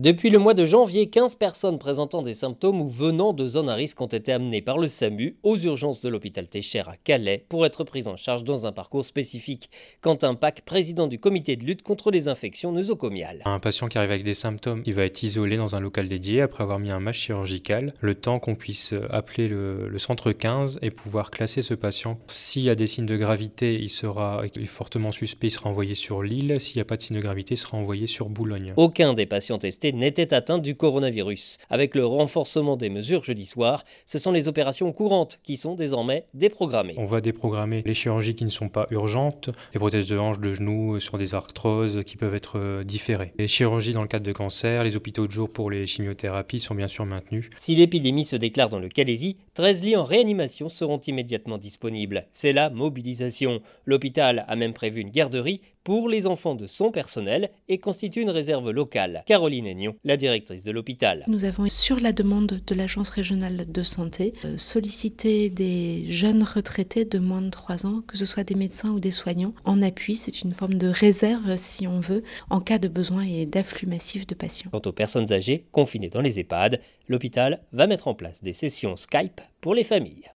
Depuis le mois de janvier, 15 personnes présentant des symptômes ou venant de zones à risque ont été amenées par le SAMU aux urgences de l'hôpital Técher à Calais pour être prises en charge dans un parcours spécifique. Quentin Pack, président du comité de lutte contre les infections nosocomiales. Un patient qui arrive avec des symptômes, il va être isolé dans un local dédié après avoir mis un masque chirurgical, le temps qu'on puisse appeler le centre 15 et pouvoir classer ce patient. S'il y a des signes de gravité, il est fortement suspect, il sera envoyé sur Lille. S'il n'y a pas de signes de gravité, il sera envoyé sur Boulogne. Aucun des patients testés n'était atteint du coronavirus. Avec le renforcement des mesures jeudi soir, ce sont les opérations courantes qui sont désormais déprogrammées. On va déprogrammer les chirurgies qui ne sont pas urgentes, les prothèses de hanche, de genoux, sur des arthroses qui peuvent être différées. Les chirurgies dans le cadre de cancer, les hôpitaux de jour pour les chimiothérapies sont bien sûr maintenus. Si l'épidémie se déclare dans le Calaisis, 13 lits en réanimation seront immédiatement disponibles. C'est la mobilisation. L'hôpital a même prévu une garderie pour les enfants de son personnel et constitue une réserve locale. Caroline Aignon, la directrice de l'hôpital. Nous avons, sur la demande de l'Agence régionale de santé, sollicité des jeunes retraités de moins de 3 ans, que ce soit des médecins ou des soignants, en appui. C'est une forme de réserve, si on veut, en cas de besoin et d'afflux massif de patients. Quant aux personnes âgées confinées dans les EHPAD, l'hôpital va mettre en place des sessions Skype pour les familles.